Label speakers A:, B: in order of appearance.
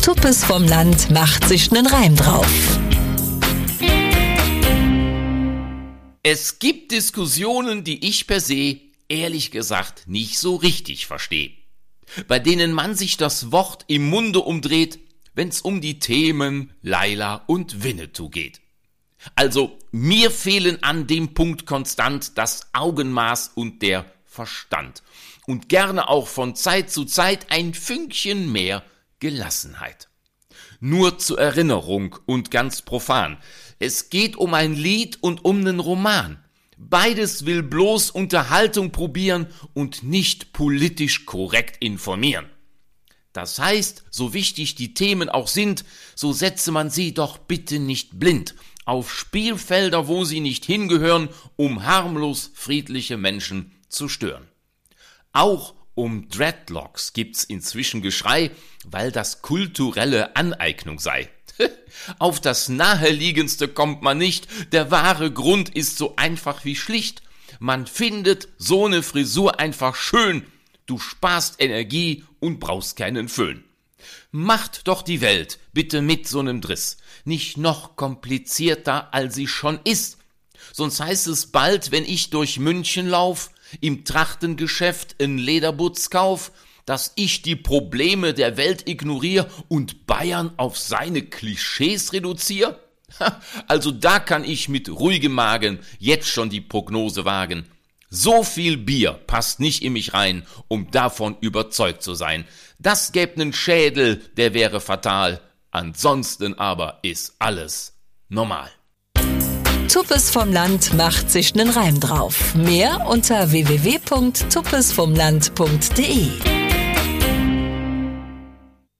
A: Tuppes vom Land macht sich nen Reim drauf.
B: Es gibt Diskussionen, die ich per se, ehrlich gesagt, nicht so richtig verstehe. Bei denen man sich das Wort im Munde umdreht, wenn's um die Themen Laila und Winnetou geht. Also, mir fehlen an dem Punkt konstant das Augenmaß und der Verstand. Und gerne auch von Zeit zu Zeit ein Fünkchen mehr Gelassenheit. Nur zur Erinnerung und ganz profan. Es geht um ein Lied und um nen Roman. Beides will bloß Unterhaltung probieren und nicht politisch korrekt informieren. Das heißt, so wichtig die Themen auch sind, so setze man sie doch bitte nicht blind auf Spielfelder, wo sie nicht hingehören, um harmlos friedliche Menschen zu stören. Auch um Dreadlocks gibt's inzwischen Geschrei, weil das kulturelle Aneignung sei. Auf das Naheliegendste kommt man nicht, der wahre Grund ist so einfach wie schlicht. Man findet so ne Frisur einfach schön, du sparst Energie und brauchst keinen Föhn. Macht doch die Welt bitte mit so nem Driss nicht noch komplizierter, als sie schon ist. Sonst heißt es bald, wenn ich durch München lauf, im Trachtengeschäft in Lederbutz kauf, dass ich die Probleme der Welt ignoriere und Bayern auf seine Klischees reduziere? Also da kann ich mit ruhigem Magen jetzt schon die Prognose wagen. So viel Bier passt nicht in mich rein, um davon überzeugt zu sein. Das gäb nen Schädel, der wäre fatal. Ansonsten aber ist alles normal.
A: Tuppes vom Land macht sich nen Reim drauf. Mehr unter www.tuppesvomland.de.